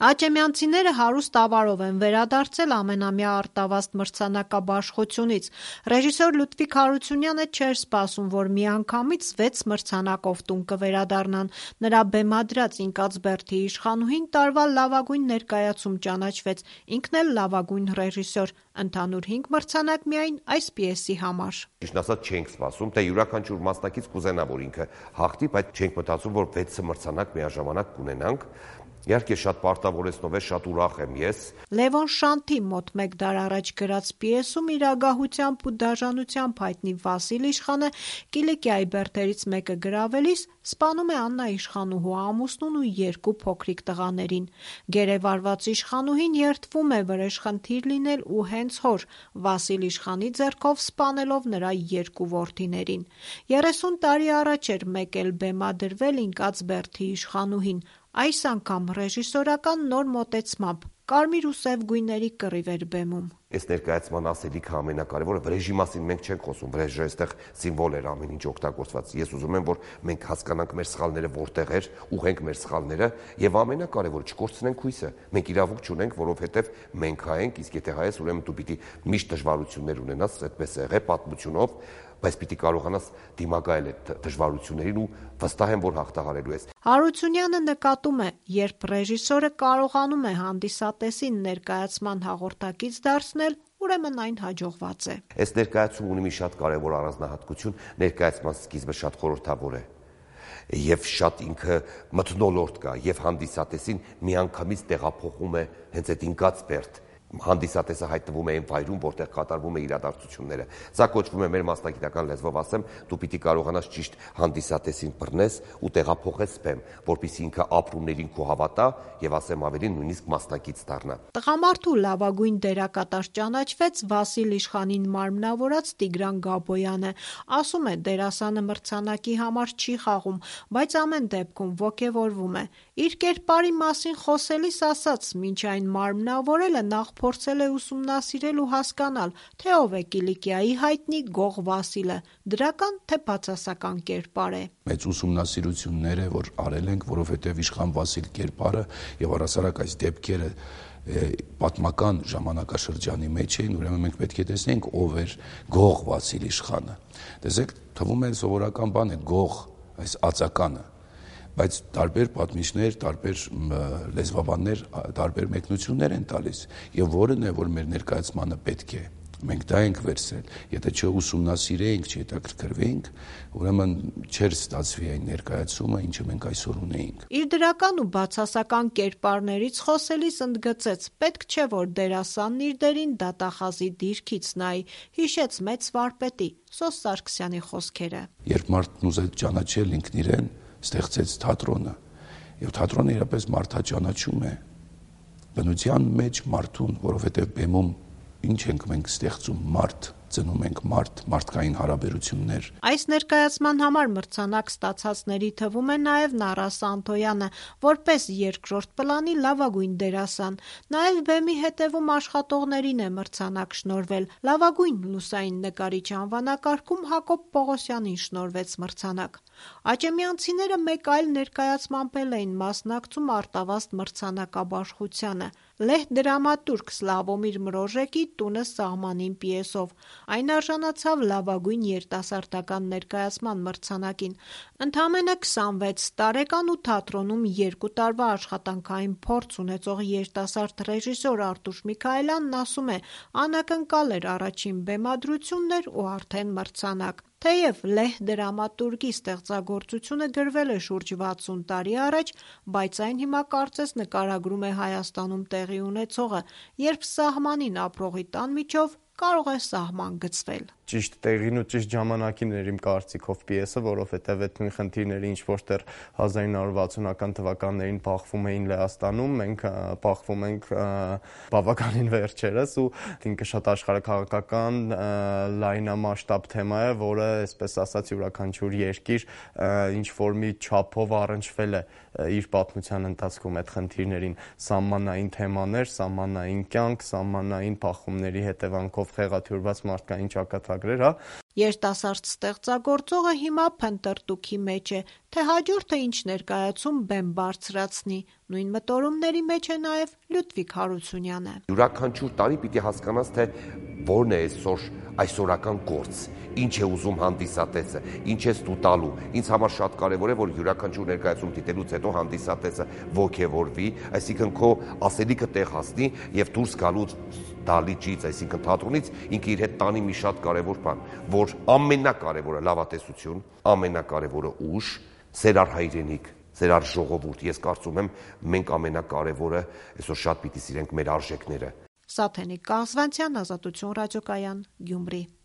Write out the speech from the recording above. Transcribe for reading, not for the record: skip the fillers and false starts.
Աճեմյանցիները հարուստ ավարով են վերադարձել ամենամյա արտավազդ մրցանակաբաշխությունից։ Ռեժիսոր Լուդվիկ Հարությունյանը չէր սպասում, որ միանգամից 6 մրցանակով տուն կվերադառնան։ Նրա բեմադրած «Ինկած Բերդի իշխանուհին» տարվա լավագույն ներկայացում ճանաչվեց, ինքն էլ լավագույն ռեժիսոր։ Ընդհանուր 5 մրցանակ միայն այս պիեսի համար։ Ճիշտ ասած չենք սպասում, թե յուրաքանչյուր մասնակից կուզենա, որ ինքը հաղթի, բայց չենք մտածում, որ 6 մրցանակ միաժամանակ կունենանք։ Իհարկե շատ պարտավորեցնով է, շատ ուրախ եմ ես։ Լևոն Շանթի մոտ 1 դար առաջ գրած պիեսում իրագահությամբ ու դաժանությամբ հայտնի Վասիլ իշխանը Կիլիկիայի բերդերից մեկը գրավելիս սպանում է Աննա իշխանուհու ամուսնուն ու 2 փոքրիկ տղաներին։ Գերեվարված իշխանուհին երդվում է վրեժխնդիր լինել ու հենց հոր Վասիլ իշխանի ձեռքով սպանելով նրա 2 որդիներին։ 30 տարի առաջ էր մեկ էլ բեմադրվել «Ինկած Բերդի իշխանուհին», այս անգամ ռեժիսորական նոր մոտեցմամբ կարմիր ու սև գույների կռիվ էր բեմում։ Այս ներկայացման ասելիքը ամենակարևորը, վրեժի մասին մենք չենք խոսում, վրեժը այստեղ սիմվոլ էր ամեն ինչ օգտագործված։ Ես ուզում եմ, որ մենք հասկանանք մեր սխալները որտեղ էր, ուղենք մեր սխալները եւ ամենակարևորը չկորցնենք հույսը։ Մենք իրավունք չունենք, որովհետեւ մենք հայ ենք, իսկ եթե հայ ես, ուրեմն դու պիտի միշտ դժվարություններ ունենաս, այդպես է եղել պատմությունով, բայց պիտի կարողանաս դիմակայել այդ դժվարություններին ու վստահ եմ, որ հաղթահարելու ես։ Հարությունյանը նկատում է, երբ ռեժիսորը կարողանում է հանդիսատեսին ներկայացման հաղորդակից դարձնել, ուրեմն այն հաջողված է։ Այս ներկայացումը ունի մի շատ կարևոր առանձնահատկություն, ներկայացման սկիզբը շատ խորհրդավոր է եւ շատ ինքը մթնոլորտ կա եւ հանդիսատեսին միանգամից տեղափոխում է հենց այդ ինկած Բերդ։ Հանդիսատեսը հայտնվում է այն վայրում, որտեղ կատարվում է իրադարձությունները։ Սա կոչվում է մեր մասնագիտական լեզվով ասեմ, դու պիտի կարողանաս ճիշտ հանդիսատեսին բռնես ու տեղափոխես բեմ, որպեսզի ինքը ապրումներին քո հավատա եւ ասեմ ավելին նույնիսկ մասնակից դառնա։ Տղամարդու լավագույն դերակատար ճանաչվեց Վասիլ իշխանին մարմնավորած Տիգրան Գաբոյանը։ Ասում է, դերասանը մրցանակի համար չի խաղում, բայց ամեն դեպքում ոգևորվում է։ Իր կերպարի մասին խոսելիս ասաց, մինչ այն մարմնավորելը նախ փորձել է ուսումնասիրել ու հասկանալ, թե ով է Կիլիկիայի հայտնի Գող Վասիլը, դրական թե բացասական կերպար է։ Մեծ ուսումնասիրություններ է, որ արել ենք, որովհետև Իշխան Վասիլ կերպարը եւ առասարակ այս դեպքերը պատմական ժամանակաշրջանի մեջ էին, ուրեմն մենք պետք է տեսնենք ով էր Գող Վասիլ իշխանը։ Տեսեք, թվում է սովորական բան է Գող, այս ածականը, բայց տարբեր պատմիչներ, տարբեր լեզվաբաններ տարբեր մեկնություններ են տալիս եւ որն է որ մեր ներկայացմանը պետք է մենք դա ենք վերցրել, եթե չուսումնասիրեինք, չհետաքրքրվեինք, ուրեմն չէր ստացվի այն ներկայացումը, ինչը մենք այսօր ունեինք։ Իր դրական ու բացասական կերպարներից խոսելիս ընդգծեց, պետք չէ որ դերասանն իր դերին դատախազի դիրքից նայի, հիշեց մեծ վարպետի Սոս Սարգսյանի խոսքերը։ Երբ մարդն ուզեց ճանաչել ինքն իրեն, ստեղծեց թատրոնը, եւ թատրոնը իրապես մարդաճանաչում է, բնության մեջ մարդուն, որովհետեւ բեմում ինչ ենք մենք ստեղծում մարդ, ծնում ենք մարդկային հարաբերություններ։ Այս ներկայացման համար մրցանակ ստացածների թվում է նաև Նարաս Անտոյանը, որպես երկրորդ պլանի լավագույն դերասան։ Նաև բեմի հետևում աշխատողներին է մրցանակ շնորհվել։ Լավագույն լուսային նկարիչ անվանակարգում Հակոբ Պողոսյանին շնորհվեց մրցանակ։ Աճեմյանցիները մեկ այլ ներկայացմամբ էին մասնակցում արտավազդ մրցանակաբաշխությանը։ Լեհ դրամատուրգ Սլավոմիր Մրոժեկի «Տունը սահմանին» պիեսով։ Այն արժանացավ լավագույն երիտասարդական ներկայացման մրցանակին։ Ընդամենը 26 տարեկան ու թատրոնում 2 տարվա աշխատանքային փորձ ունեցող երիտասարդ ռեժիսոր Արտուշ Միքայելյանն ասում է, անակնկալ էր առաջին բեմադրությունն էր ու արդեն մրցանակ։ Թեև Լեհ դրամատուրգի ստեղծագործությունը գրվել է շուրջ 60 տարի առաջ, բայց այն հիմա կարծես նկարագրում է Հայաստանում տեղի ունեցողը, երբ սահմանին ապրողի տան միջով կարող է սահման գծվել։ Ճիշտ տեղին ու ճիշտ ժամանակին էր իմ կարծիքով պիեսը, որովհետև այդ նույն խնդիրները, ինչ որ դեռ 1960-ական թվականներին բախվում էին Լեհաստանում, մենք բախվում ենք բավականին վերջերս ու ինքը շատ աշխարհաքաղաքական լայնամասշտաբ թեմա է, որը, այսպես ասած, յուրաքանչյուր երկիր ինչ որ մի չափով առնչվել է իր պատմության ընթացքում այդ խնդիրներին, սահմանային թեմաներ, սահմանային կյանք, սահմանային բախումների հետևանքով խեղաթյուրված մարդկային ճակատագրեր, հա։ Երիտասարդ ստեղծագործողը հիմա փնտրտուքի մեջ է, թե հաջորդը ինչ ներկայացում բեմ բարձրացնի։ Նույն մտորումների մեջ է նաև Լյուդվիգ Հարությունյանը։ Յուրաքանչյուր տարի պիտի հասկանաս, թե որն է այսօրական գործ, ինչ է ուզում հանդիսատեսը, ինչ է ստու տալու։ Ինձ համար շատ կարևոր է, որ յուրաքանչյուր ներկայացում դիտելուց հետո հանդիսատեսը ոգևորվի, այսինքն քո ասելիքը տեղ հասնի եւ դուրս գալուց դալիճից, այսինքն թատրոնից ինքը իր հետ տանի մի շատ կարևոր բան, որ ամենակարևորը լավատեսություն, ամենակարևորը ուժ, սերար հայրենիք, սերար ժողովուրդ։ Ես կարծում եմ, մենք ամենակարևորը այսօր շատ պիտի սիրենք մեր արժեքները։ Սաթենիկ Կազվանցյան, Ազատություն ռադիոկայան, Գյումրի։